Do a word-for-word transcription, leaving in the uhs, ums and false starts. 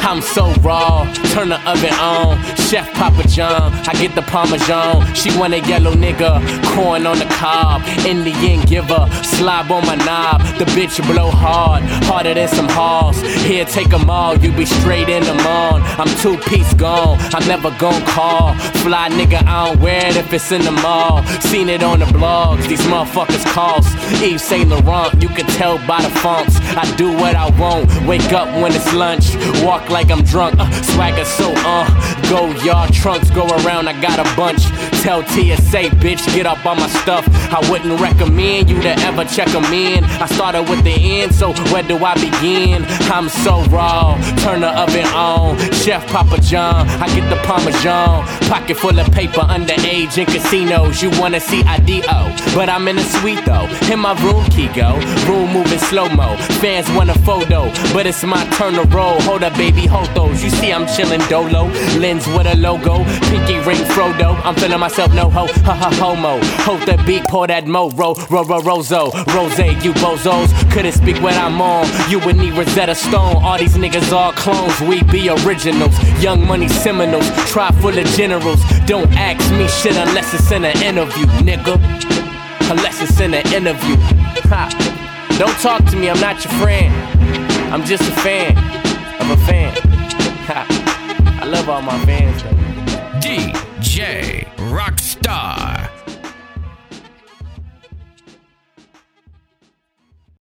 I'm so raw, turn the oven on. Chef Papa John, I get the Parmesan. She want a yellow nigga, corn on the cob. Indian giver, slob on my knob. The bitch blow hard, harder than some halls. Here, take them all, you be straight in them on. I'm two piece gone, I'm never gon' call. Fly nigga, I don't wear it if it's in the mall. Seen it on the blogs, these motherfuckers cost. Yves Saint Laurent, you can tell by the fonts. I do what I want, wake up when it's lunch. Walk like I'm drunk, uh, swagger so uh go yard trunks, go around, I got a bunch. Tell T S A, bitch, get up on my stuff. I wouldn't recommend you to ever check them in. I started with the end, so where do I begin? I'm so raw, turn the oven on. Chef Papa John, I get the Parmesan. Pocket full of paper, underage in casinos. You wanna see I D O, but I'm in a suite though. In my room, Kiko, room moving slow-mo. Fans want a photo, but it's my turn to roll. Hold up, baby, hold those. You see I'm chillin' dolo, lens with a logo, pinky ring Frodo. I'm feeling myself, no ho, ha ha homo. Hold the beat, pour that mo, ro, ro, ro, rozo. Rose, you bozos, couldn't speak what I'm on. You would need Rosetta Stone, all these niggas are clones. We be originals, Young Money Seminoles, tribe full of generals. Don't ask me shit unless it's in an interview, nigga. Unless it's in an interview. Ha. Don't talk to me, I'm not your friend. I'm just a fan of a fan. Ha. I love all my fans though. D J Rockstar.